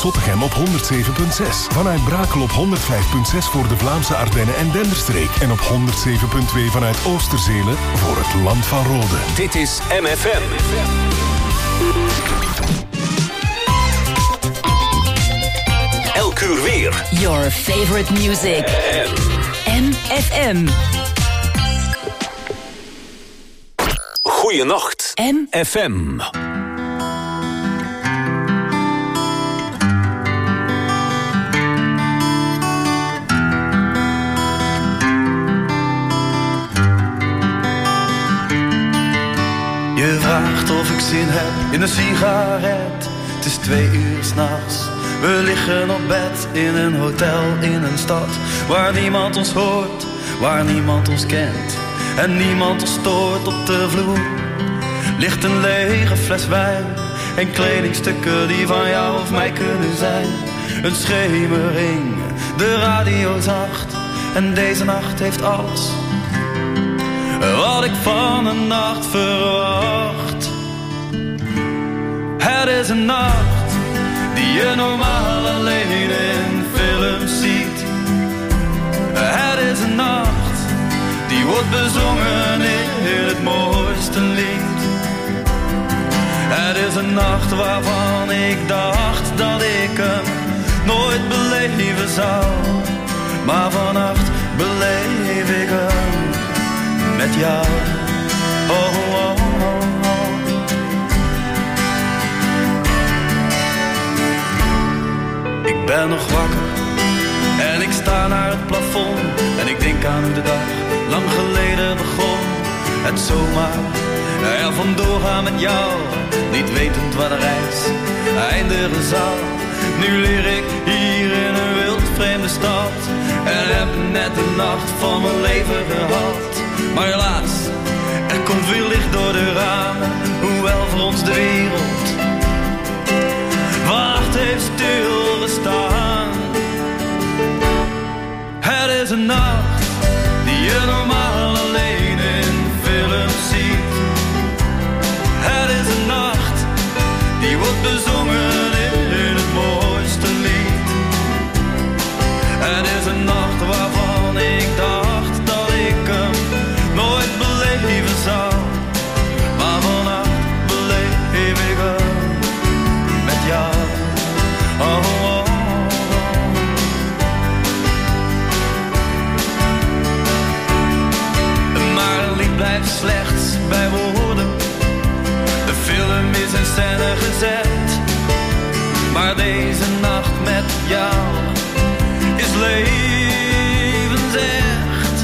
Zottegem op 107.6. Vanuit Brakel op 105.6 voor de Vlaamse Ardennen en Denderstreek. En op 107.2 vanuit Oosterzelen voor het Land van Rode. Dit is MFM. Elk uur weer. Your favorite music. MFM. Goeienacht. MFM. Je vraagt of ik zin heb in een sigaret. Het is 2 uur 's nachts. We liggen op bed in een hotel in een stad waar niemand ons hoort, waar niemand ons kent en niemand ons stoort. Op de vloer ligt een lege fles wijn en kledingstukken die van jou of mij kunnen zijn. Een schemering, de radio zacht en deze nacht heeft alles wat ik van een nacht verwacht. Het is een nacht die je normaal alleen in films ziet. Het is een nacht die wordt bezongen in het mooiste lied. Het is een nacht waarvan ik dacht dat ik hem nooit beleven zou. Maar vannacht beleef ik hem met jou. Oh, oh, oh, oh. Ik ben nog wakker en ik sta naar het plafond en ik denk aan hoe de dag lang geleden begon. Het zomaar er vandoor gaan met jou, niet wetend waar de reis eindigen zal. Nu leer ik hier in een wild vreemde stad en heb net de nacht van mijn leven gehad. Maar helaas, er komt weer licht door de ramen, hoewel voor ons de wereld wacht heeft stilgestaan. Het is een nacht die je normaal alleen in films ziet. Het is een nacht die wordt bezongen in het mooiste lied. Het is een nacht waarvan ik dacht dat ik hem nooit beleven zou. Maar vannacht beleef ik hem met jou. Oh, oh, oh. Maar een lied blijft slechts bij woorden. De film is in scène gezet. Maar deze nacht met jou is levensecht.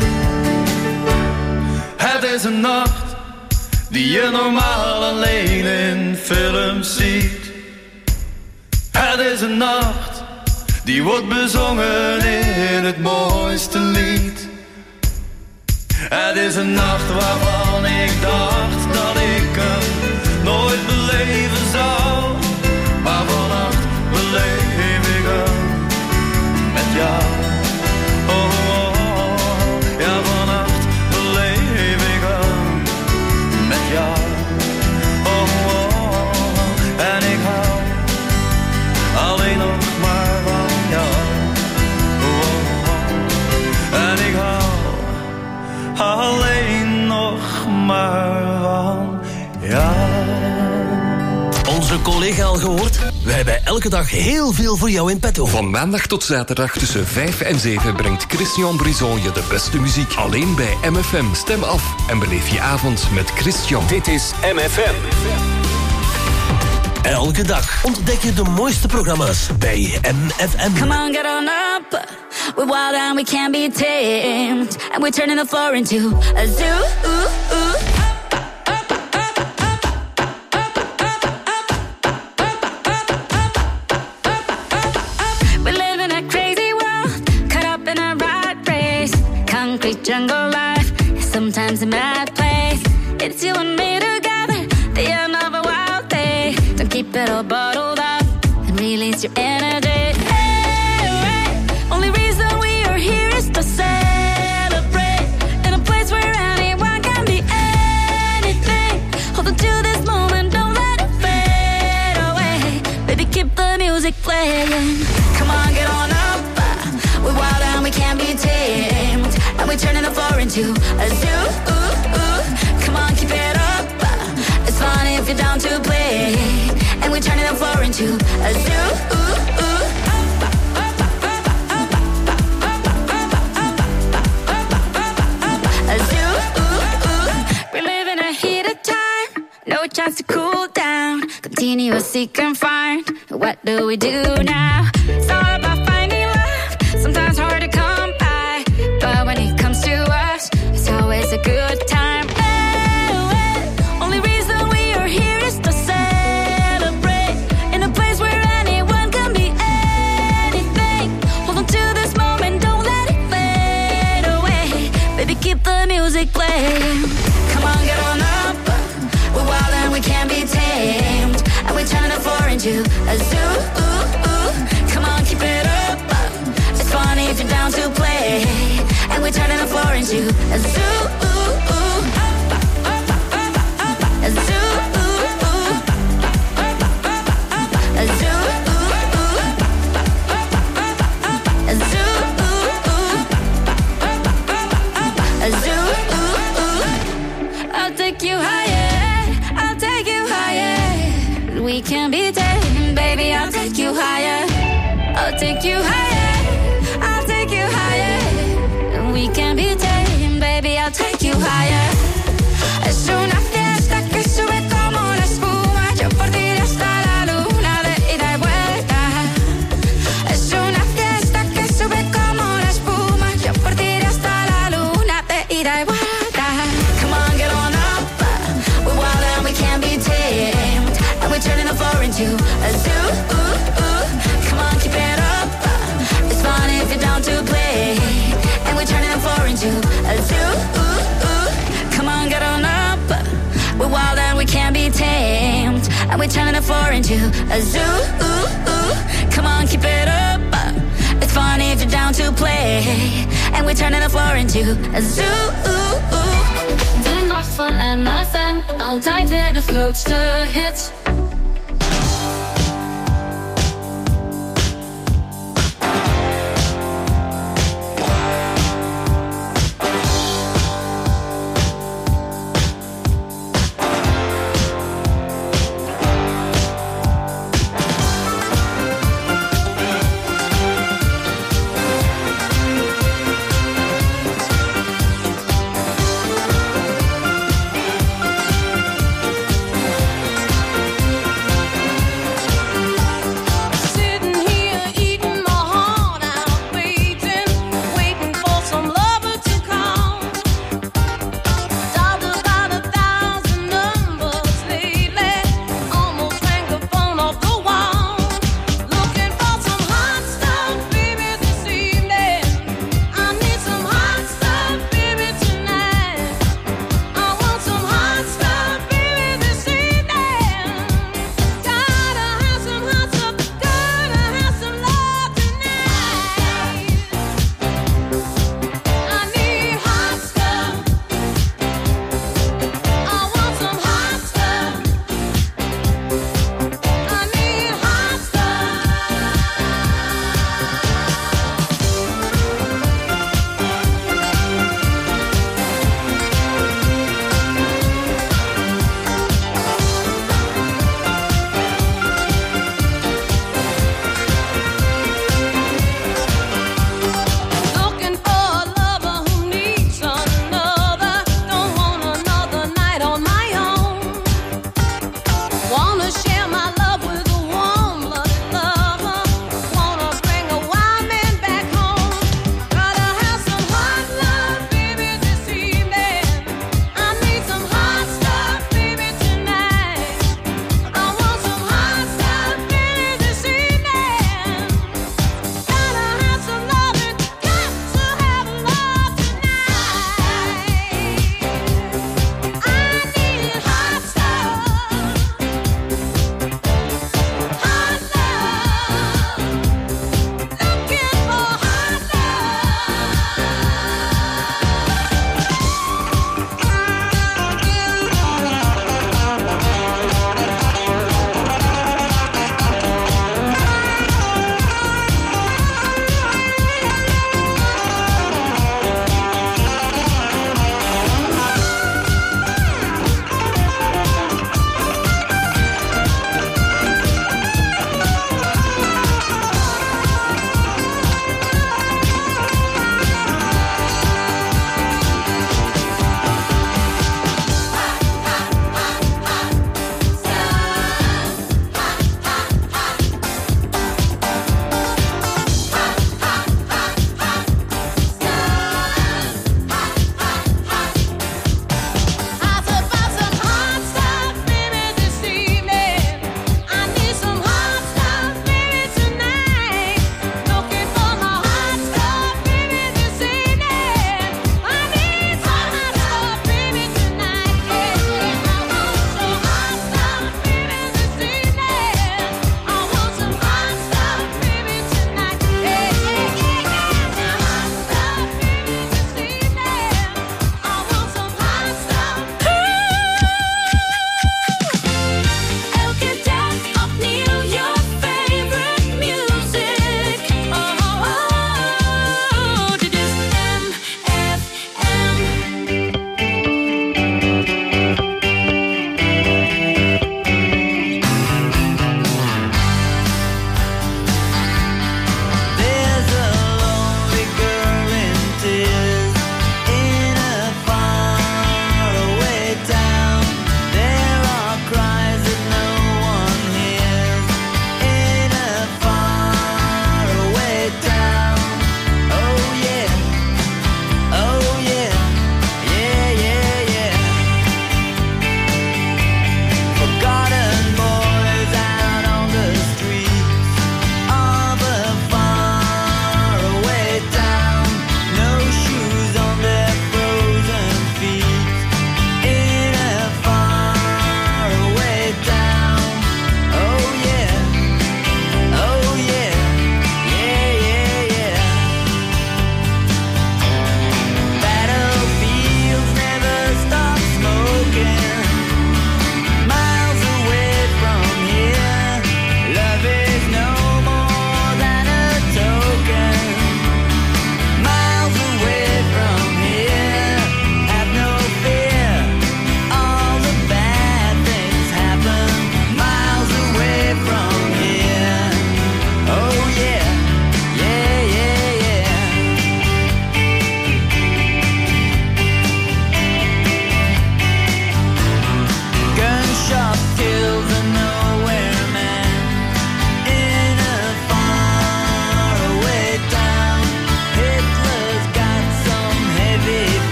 Het is een nacht die je normaal alleen in films ziet. Het is een nacht die wordt bezongen in het mooiste lied. Het is een nacht waarvan ik dacht dat ik hem nooit beleven zou. Maar vannacht beleef ik hem met jou. Oh, oh, oh. Ja, vannacht beleef ik hem met jou. Oh, oh, oh. En ik hou alleen nog maar van jou. Oh, oh, oh. En ik hou alleen nog maar van jou. Onze collega al gehoord? Wij hebben elke dag heel veel voor jou in petto. Van maandag tot zaterdag tussen 5 en 7 brengt Christian Brison je de beste muziek. Alleen bij MFM. Stem af en beleef je avond met Christian. Dit is MFM. Elke dag ontdek je de mooiste programma's bij MFM. Come on, get on up. We're wild and we can't be tamed. And we're turning the floor into a zoo. Ooh, ooh. Jungle life is sometimes a mad place. It's you and me together, the end of a wild day. Don't keep it all bottled up and release your energy. Hey, hey. Only reason we are here is to celebrate in a place where anyone can be anything. Hold on to this moment, don't let it fade away. Baby, keep the music music playing. Come on, get on up. We're wild and we can't be tamed. And we're turning the floor into a zoo. Come on, keep it up. It's fun if you're down to play. And we're turning the floor into a zoo. A zoo. We live in a heated time. No chance to cool down. Continuously confined. What do we do now? It's all about finding love. Sometimes hard to come by. But when it comes to us, it's always a good time. Only reason we are here is to celebrate. In a place where anyone can be anything. Hold on to this moment, don't let it fade away. Baby, keep the music playing. Come on, get on up. We're wild and we can't be tamed. And we're turning the floor into a zoo. Come on, keep it up. It's funny if you're down to play. And we're turning the floor into a zoo. A zoo. A zoo. A zoo. A zoo. I'll take you higher. I'll take you higher. We can be tamed, baby. I'll take you higher. I'll take you higher. I'll take you higher. We can be tamed, baby. I'll take you higher. Es una fiesta que sube como la espuma. Yo por ti hasta la luna de ida y vuelta. Es una fiesta que sube como la espuma. Yo por ti hasta la luna de ida y vuelta. Come on, get on up. We're wild and we can't be tamed. And we're turning the floor into a zoo. Come on, keep it up. It's fun if you're down to play. And we're turning the floor into a zoo. Come on, get on up. We're wild and we can't be tamed. And we're turning the floor into a zoo. Come on, keep it up. It's fun if you're down to play. And we're turning the floor into a zoo. Doing not fun and nothing. Altijd weer de grootste hits.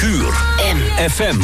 Mercure. FM.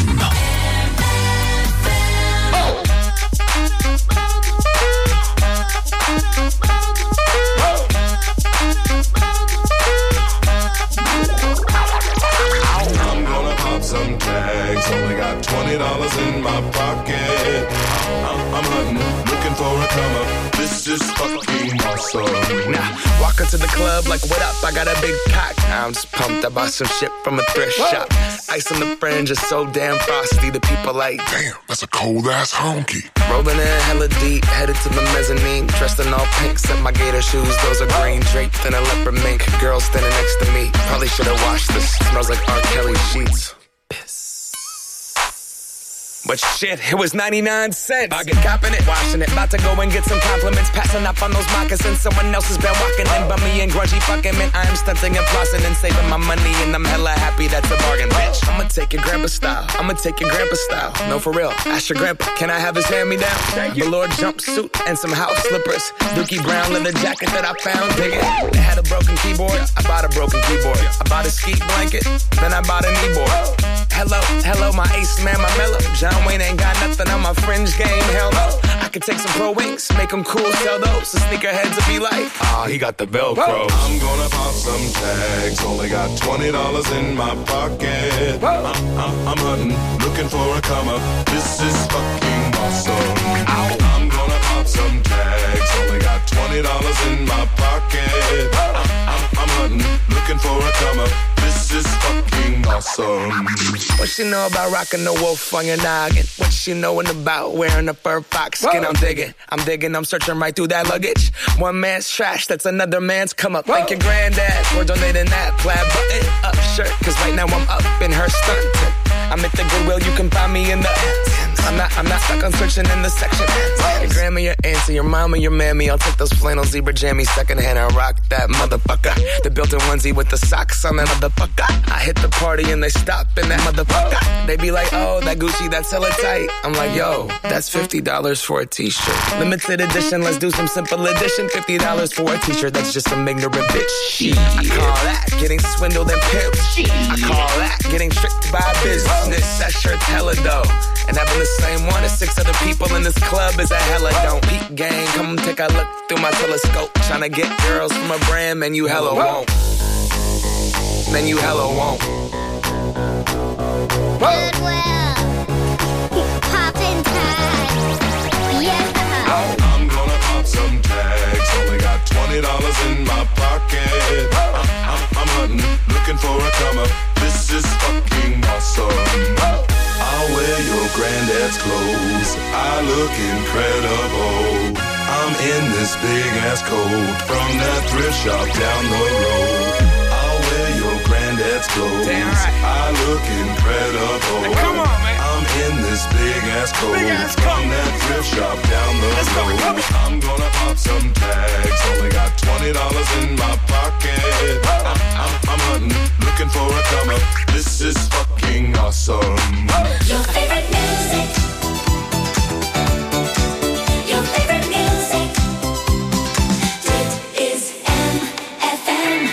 Some tags, only got $20 in my pocket. I'm hunting, looking for a come up. This is fucking awesome. Now, walk into the club like, what up? I got a big cock. I'm just pumped. I bought some shit from a thrift shop. Ice on the fringe is so damn frosty. The people like, damn, that's a cold ass honky. Rolling in hella deep, headed to the mezzanine. Dressed in all pink, set my gator shoes. Those are green, draped in a leopard mink. Girl standing next to me. Probably should have washed this. Smells like R. Kelly sheets. But shit, it was 99 cents. I get copping it, washing it. About to go and get some compliments. Passing up on those moccasins. Someone else has been walking in. Bummy and grungy fucking man. I am stunting and flossing and saving my money. And I'm hella happy that's a bargain, bitch. I'ma take your grandpa style. I'ma take your grandpa style. No, for real. Ask your grandpa, can I have his hand-me-down? Velour jumpsuit and some house slippers. Dookie brown leather jacket that I found. Dig it. It had a broken keyboard. I bought a broken keyboard. I bought a ski blanket. Then I bought a kneeboard. Hello, my ace man, my mellow. John Wayne ain't got nothing on my fringe game, hell no. I could take some pro wings, make them cool, sell those. The sneakerheads will be like, he got the Velcro. I'm gonna pop some tags, only got $20 in my pocket. I'm hunting, looking for a come up. This is fucking awesome. I'm gonna pop some tags, only got $20 in my pocket. I'm hunting, looking for a come up. This is fucking awesome. What she know about rocking the wolf on your noggin? What she knowin' about wearing a fur fox skin? I'm digging, I'm searching right through that luggage. One man's trash, that's another man's come up. Thank your granddad for donating that plaid button up shirt. Cause right now I'm up in her stunt. I'm at the Goodwill, you can find me in the I'm not stuck on searching in the section. Your grandma, your auntie, your mama, your mammy. I'll take those flannel zebra jammies secondhand and rock that motherfucker. The built-in onesie with the socks on that motherfucker. I hit the party and they stop in that motherfucker. They be like, oh, that Gucci, that's hella tight. I'm like, yo, that's $50 for a t-shirt. Limited edition, let's do some simple edition. $50 for a t-shirt, that's just some ignorant bitch. I call that getting swindled and pimped. I call that getting tricked by business. That shirt's hella dope. And having the same one as 6 other people in this club is a hella don't. Peep gang, come take a look through my telescope. Tryna get girls from a brand, man, you hella won't. Man, you hella won't. Goodwill. Poppin' tags. Yeah. I'm gonna pop some tags. Only got $20 in my pocket. I'm hunting, looking for a come up. This is fucking awesome. I'll wear your granddad's clothes. I look incredible. I'm in this big ass coat from that thrift shop down the road. I'll wear your granddad's clothes. Damn right. I look incredible. Now come on, man. I'm in this big ass coat from that thrift shop down the road. I'm gonna pop some tags. Only got $20 in my pocket. I'm hunting, looking for a come up. This is fucking awesome. Your favorite music. Your favorite music. Dit is MFM.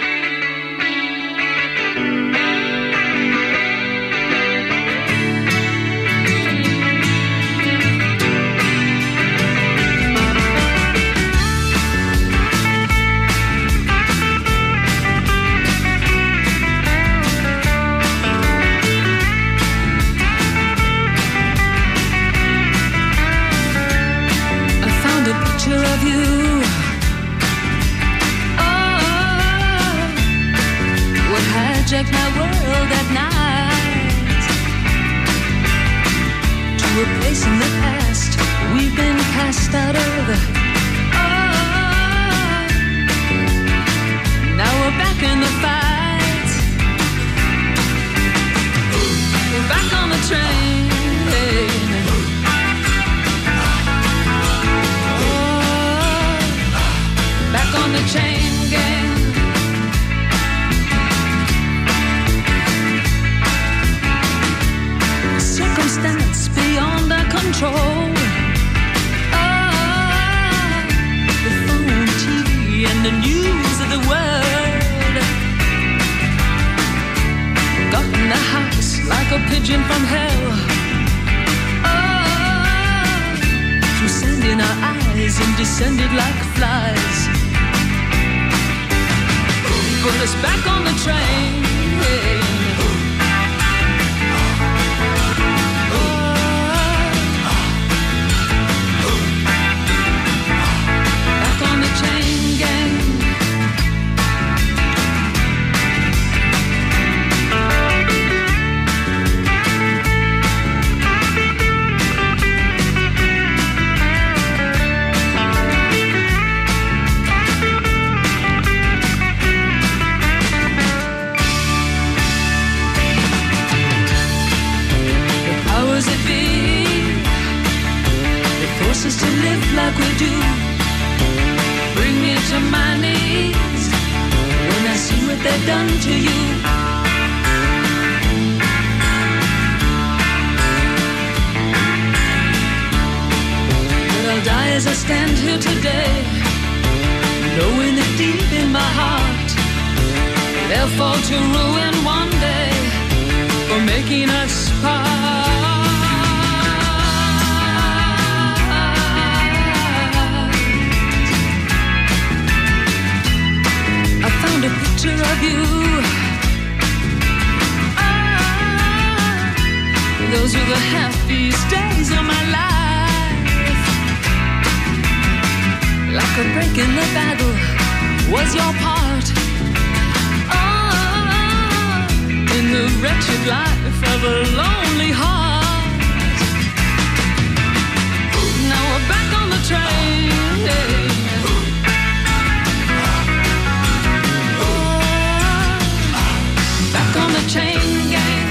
Of you, what hijacked my world at night to a place in the past we've been cast out of. Now we're back in the fight. We're back on the train. Back on the chain gang. Circumstance beyond our control. The phone, TV, and the news of the world. like a pigeon from hell. Oh, through sand in our eyes and descended like flies. Put us back on the train. Back on the chain gang. Us to live like we do. Bring me to my knees when I see what they've done to you. But I'll die as I stand here today, knowing that deep in my heart they'll fall to ruin one day for making us part. A picture of you. Ah, those were the happiest days of my life. Like a break in the battle was your part. Ah, in the wretched life of a lonely heart. Now we're back on the train. Back on the chain gang.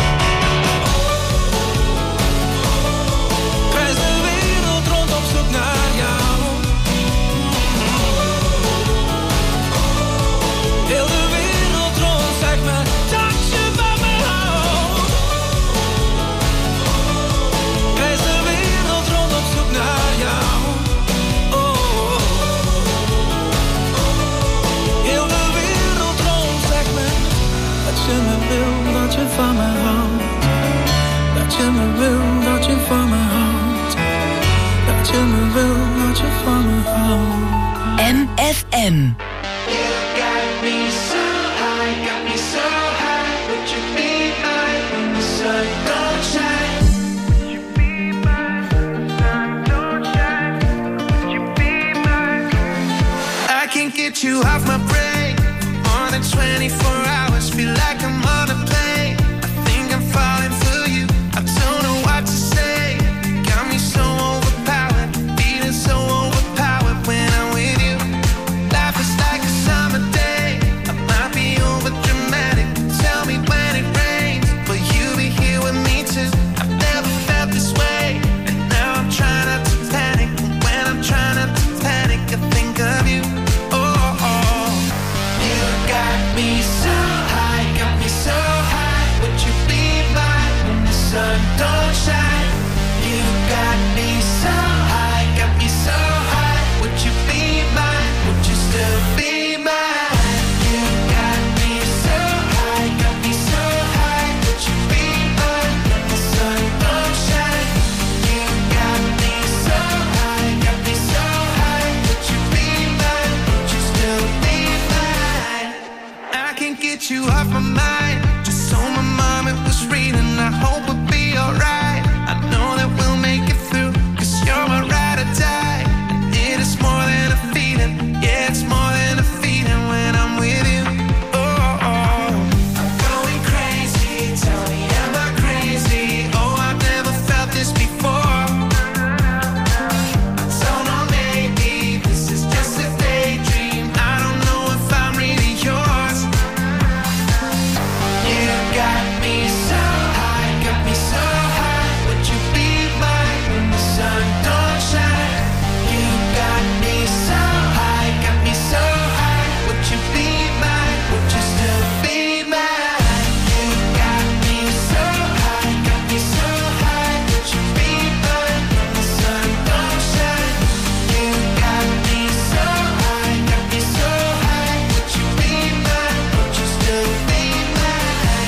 Reis de wereld rond op zoek naar FM. Get you off my brain more than 24 hours. Feel like I'm on a plane. I think I'm falling for you. I don't know what to say. Got me so overpowered, feeling so overpowered when I'm with you. Life is like a summer day. I might be over dramatic. Tell me when it rains, will you be here with me too? I've never felt this way, and now I'm trying not to panic. When I'm trying not to panic, I think of you. Me so high, got me so high. Would you be mine when the sun don't shine? You got me so high, got me so high. Would you be mine? Would you still be mine? You got me so high, got me so high. Would you be mine when the sun don't shine? You got me so high, got me so high. Would you be mine? Would you still be mine? I can't get you off my mind. Just so my mom it was reading. I hope we'll be alright. I know that we'll make it through, 'cause you're my ride or die. And it is more than a feeling. Yeah, it's more than a feeling when I'm with you. Oh, oh. I'm going crazy. Tell me, am I crazy? Oh, I've never felt this before. I don't know, maybe this is just a daydream. I don't know if I'm really yours. You got me so high, got me so high. Would you be mine when the sun don't shine? You got me so high, got me so high. Would you be mine? Would you still be mine? You got me so high, got me so high. Would you be mine when the sun don't shine? You got me so high, got me so high. Would you be mine? Would you still be mine?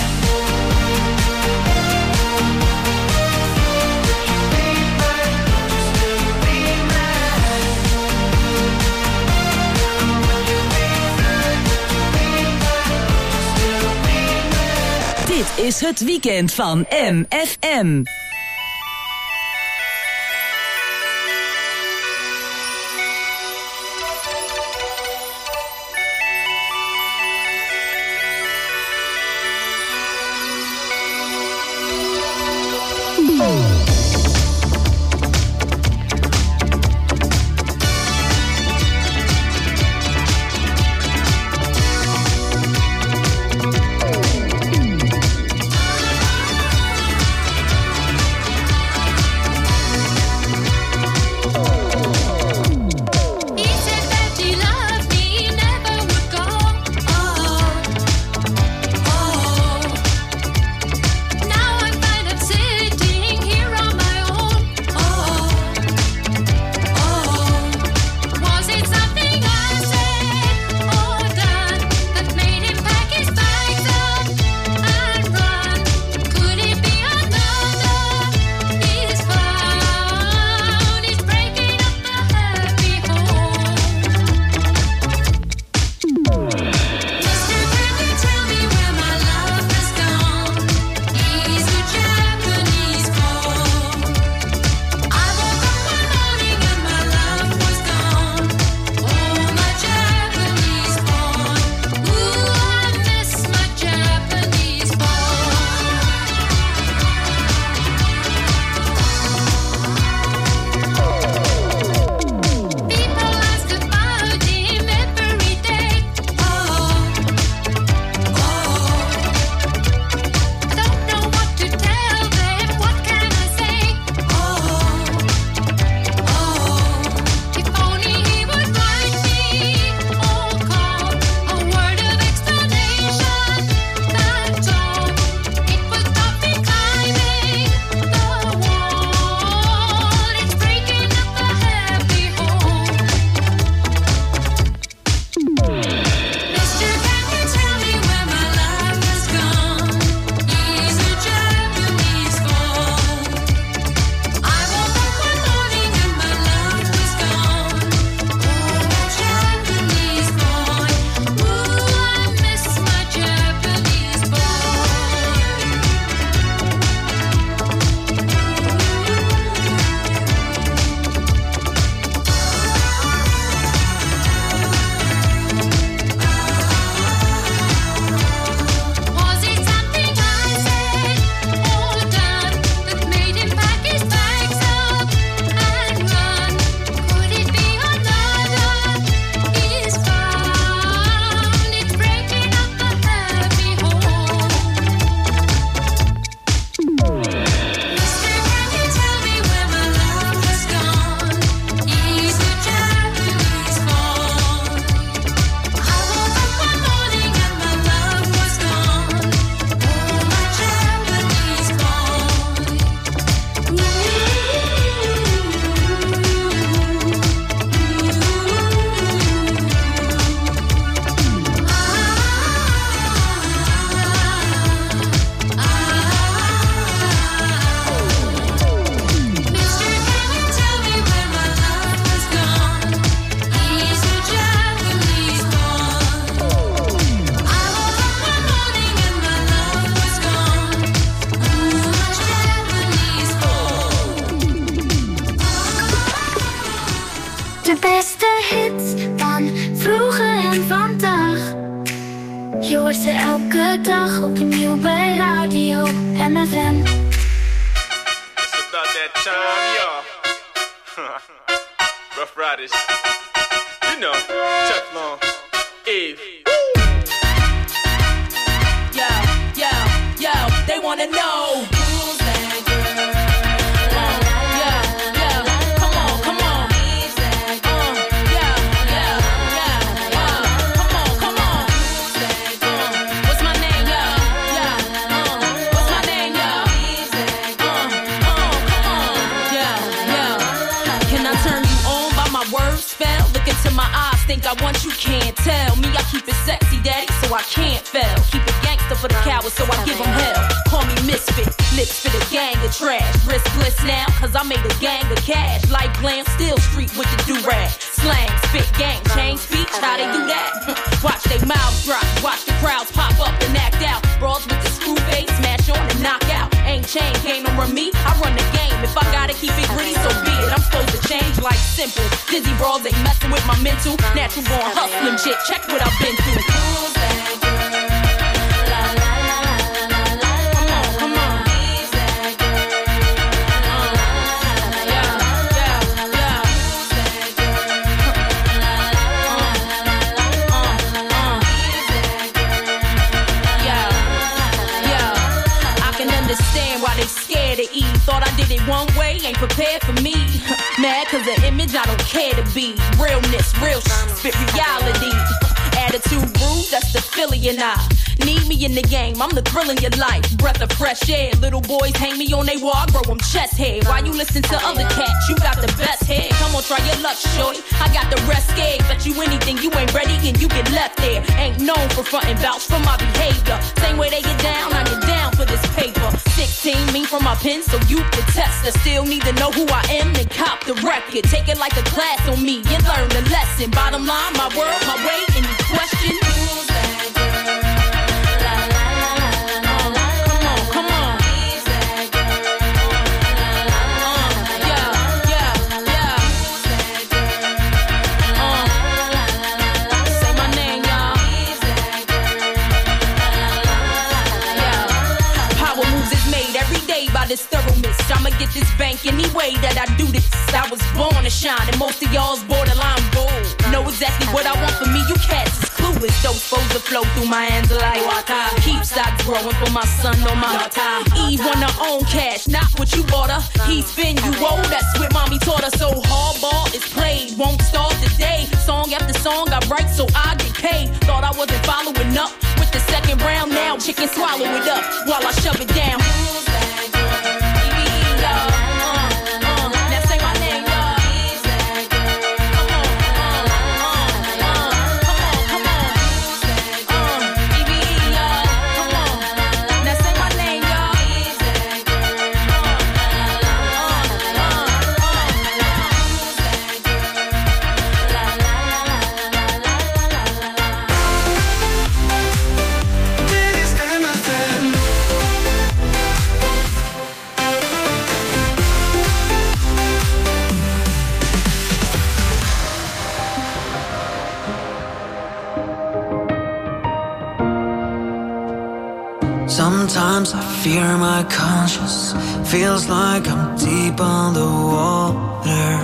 Dit is het weekend van MFM. De beste hits van vroeger en vandaag. Je hoort ze elke dag opnieuw bij Radio MFM. It's about that time, y'all. Rough Riders. You know, Teflon, Eve. Yo, they wanna know. Think I want you, can't tell me I keep it sexy, daddy, so I can't fail. Keep it gangster for the cowards, so I give them hell. Call me misfit, lips for the gang of trash. Wrist bliss now, cause I made a gang of cash. Like glam, still street with the do-rag. Slang, spit, gang, change speech, how they do that? Watch they mouths drop, watch the crowds pop up and act out. Brawls with the screw face, smash on and knock out. Ain't chain, can't run me, I run the game. If I gotta keep it gritty, so be it. I'm supposed to change like simple. Dizzy brawls ain't messing with my mental. Natural born hustling shit, check what I've been through. Thought I did it one way, ain't prepared for me. Mad cause the image I don't care to be. Realness, real spit reality. Attitude rude, that's the Philly and I. Need me in the game, I'm the thrill in your life. Breath of fresh air, little boys hang me on they wall, I grow them chest hair. While you listen to other cats, you got the best hair. Come on, try your luck, shorty, I got the rest scared. Bet you anything, you ain't ready and you get left there. Ain't known for frontin' vouch for my behavior. Same way they get down, I get down for this paper. 16, me from my pen, so you can test. I still need to know who I am and cop the record. Take it like a class on me and learn the lesson. Bottom line, my world, my way, any question? This thoroughness, I'ma get this bank any way that I do this. I was born to shine, and most of y'all's borderline bold. Know exactly what I want for me, you cats is clueless. Those foes that flow through my hands like water. Keep stocks growing for my son on my daughter. Eve want her own cash, not what you bought her. He spin you old, that's what mommy taught her. So hardball is played, won't start today. Song after song I write so I get paid. Thought I wasn't following up with the second round, now chicken swallow it up while I shove it down. Sometimes I fear my conscience. Feels like I'm deep underwater.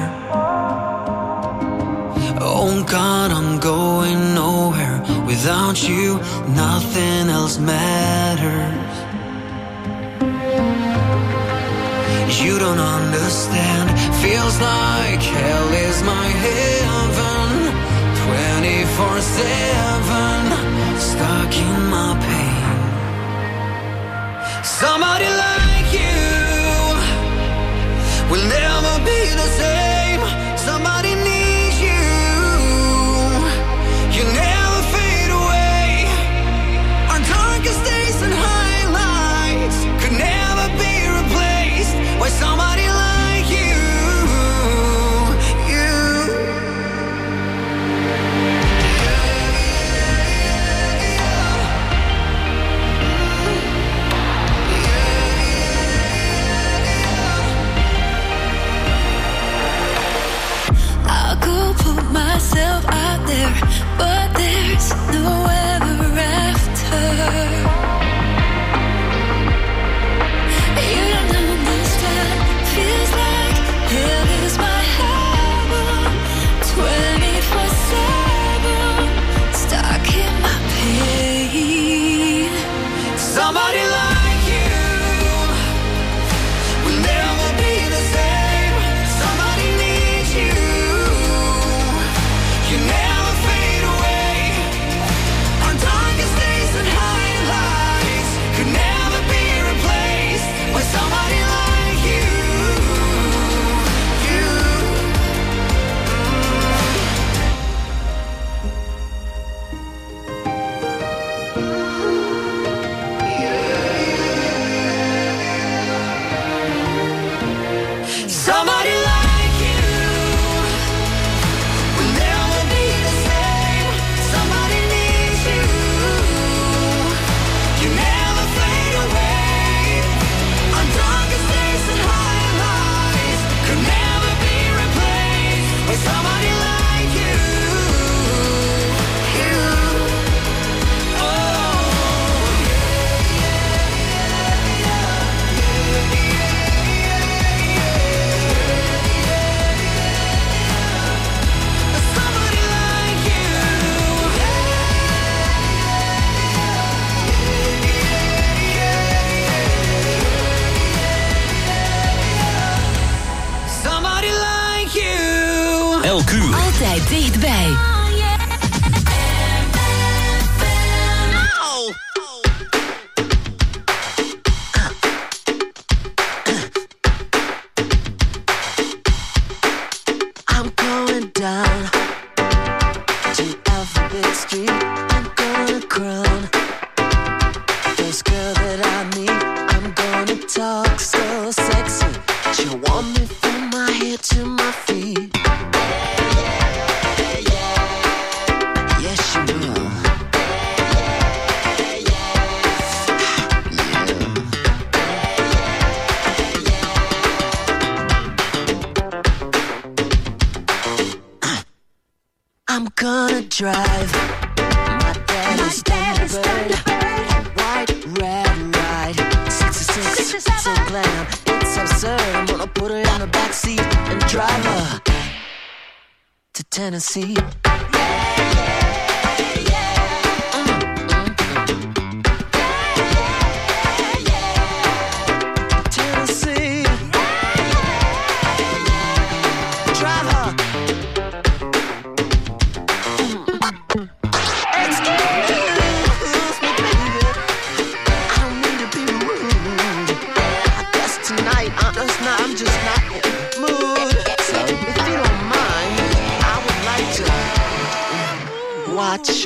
Oh God, I'm going nowhere. Without you, nothing else matters. You don't understand. Feels like hell is my heaven. 24/7, stuck in my pain. Somebody like you will never be the same. Somebody needs you. You never fade away. Our darkest days and highlights could never be replaced by somebody like you. Elk uur. Altijd dichtbij. I'm going down to Alphabet Street. I'm gonna crown first girl that I meet. I'm gonna talk so sexy. She'll want me from my head to my feet. Yes, she will. I'm gonna drive my daddy's Thunderbird, a white red ride, 66, so glam, it's absurd. I'm gonna put her in the backseat and drive her to Tennessee. Tennessee, drive her. I'm just not in the mood. So if you don't mind, I would like to watch.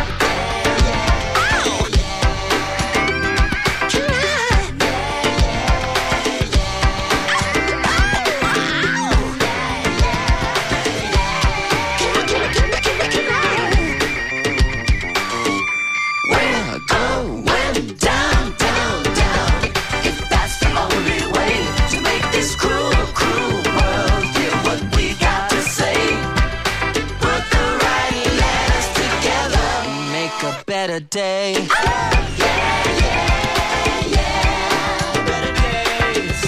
Better day. Better days.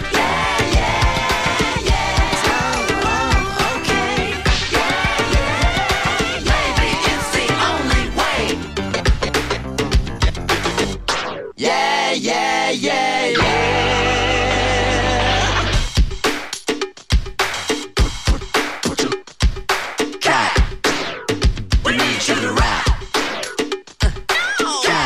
Oh, okay. Maybe it's the only way. Yeah. Cat, we need you to rap.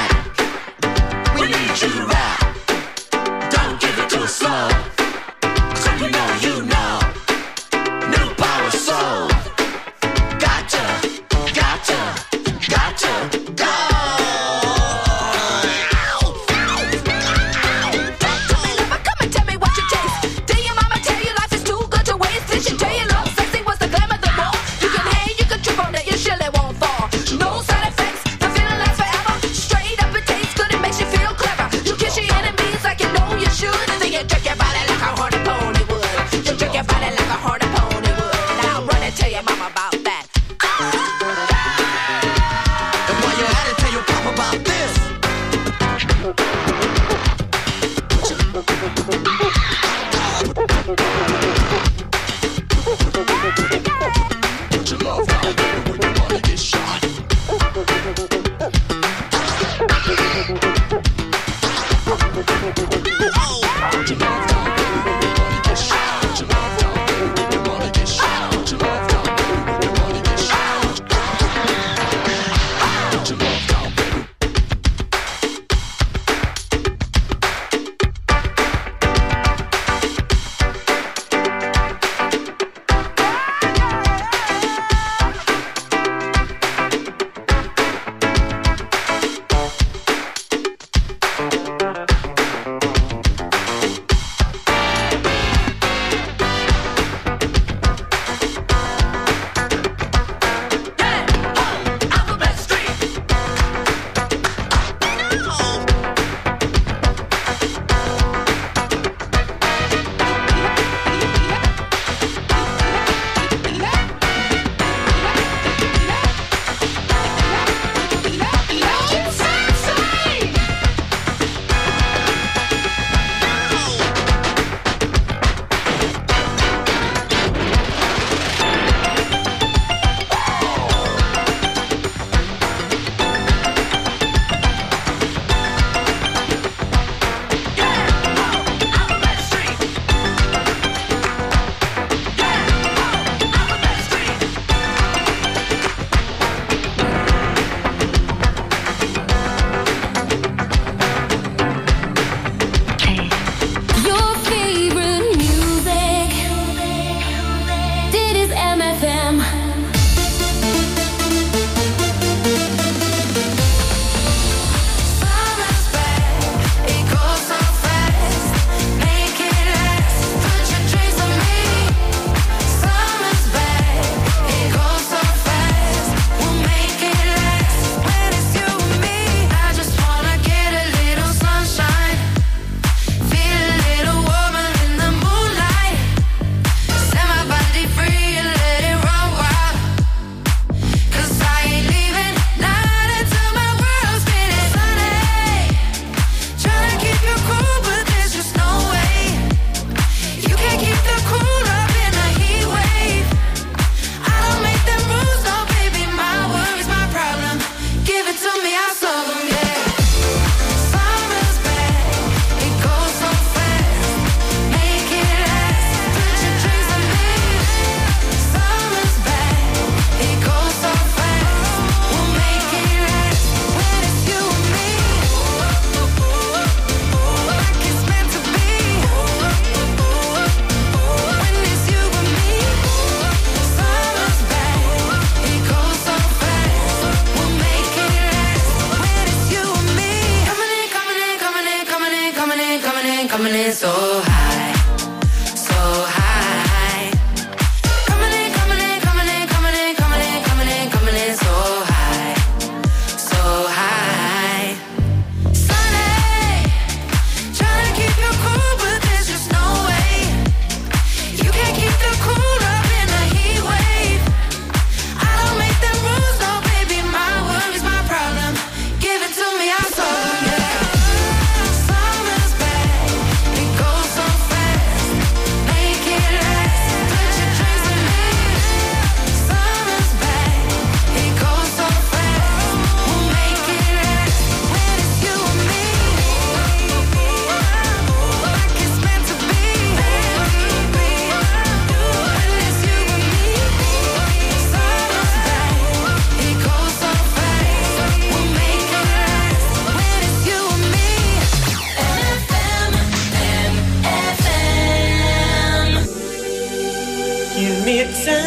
Give me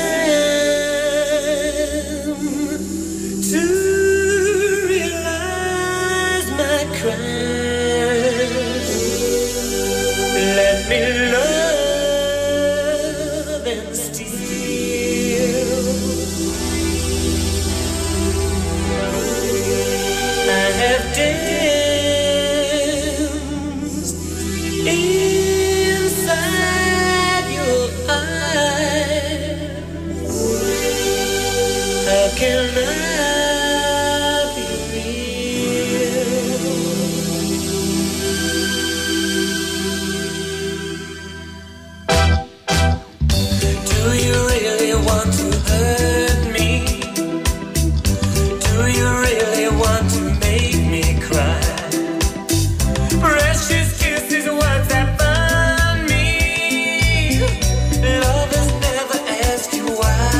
time to realize my crime. Let me love and steal. I have danced inside your eyes. How can I be real? Do you really want to hurt me? Do you really want to make me cry? Precious kisses, words that burn me. Lovers never ask you why.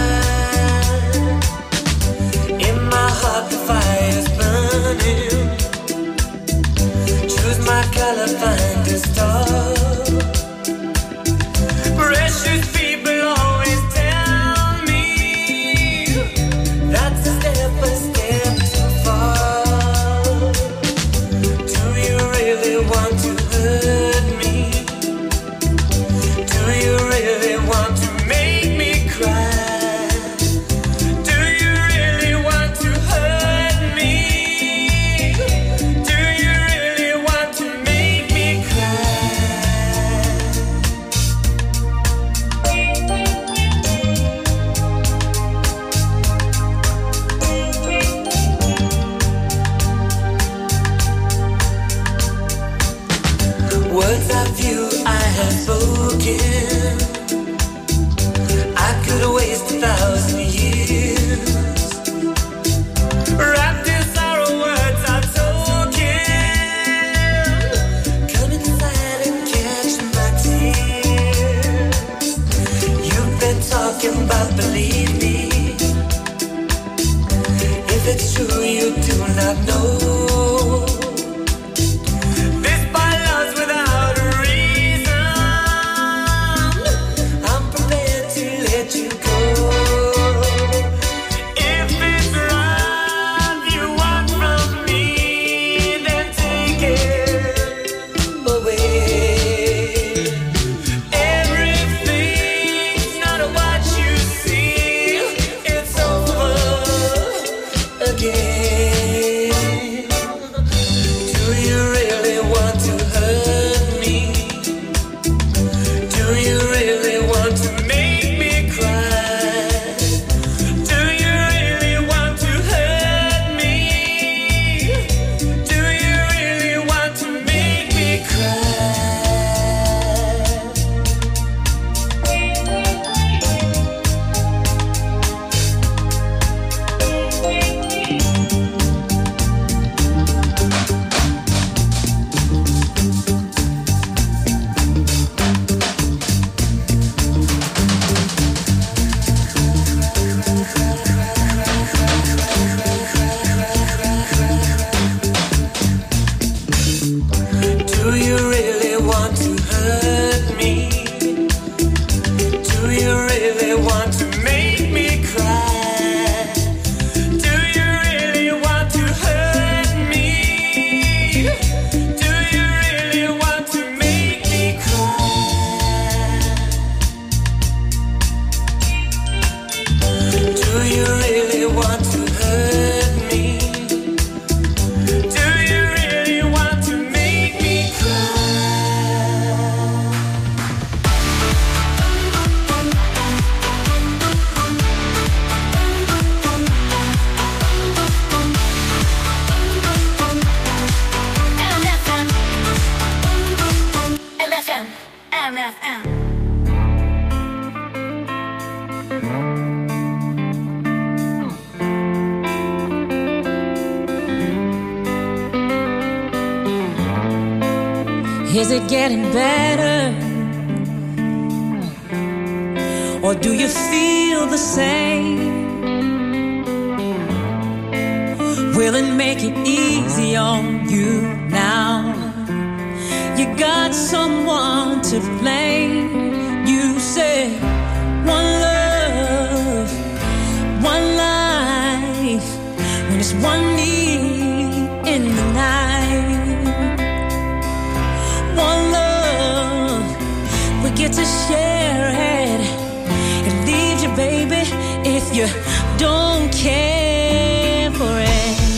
In my heart the fire's burning. Choose my color, find a star. Precious people always tell me that's a step too far. Do you really want to hurt me? Do you really want to make me cry? Do you really want to hurt me? Do you really want to make me cry? Words of you I have spoken, I could waste 1,000 years. Wrapped in sorrow, words are token. Come inside and catch my tears. You've been talking about, believe me. If it's true, you do not know. This by love's without a reason. I'm prepared to let you go. If it's love you want from me, then take it away. Everything's not what you see. It's over again. Do you really want to hurt me? Do you really want to make me cry? Do you really want to hurt me? Do you really want to make me cry? Do you really want to hurt me? Do you really want to make me cry? Do you really want to hurt me? Do you really want to make me cry? Do you really want to hurt me? Do you really want to make me cry? MFM. Is it getting better? Or do you feel the same? Will it make it easy on you now? You got someone to blame. You say one love one me in the night. One love, we get to share it. It leaves you, baby, if you don't care for it.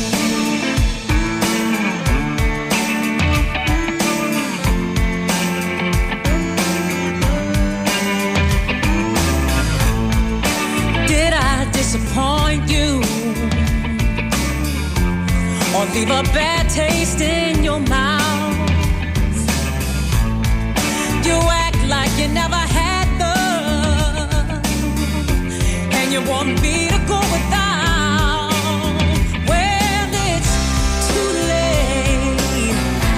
Disappoint you or leave a bad taste in your mouth. You act like you never had love, and you want me to go without. Well, it's too late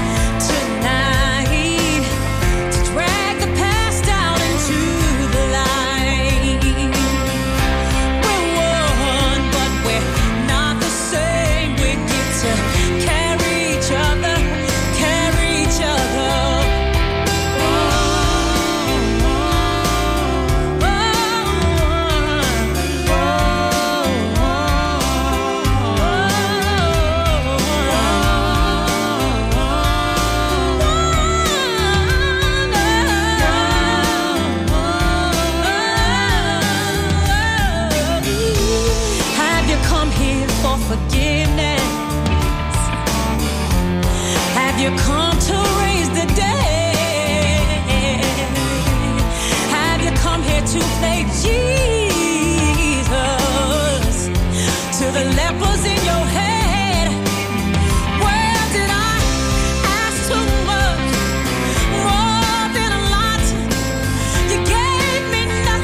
tonight to drag the past down into the light. Carry each other. Have you come here for forgiveness?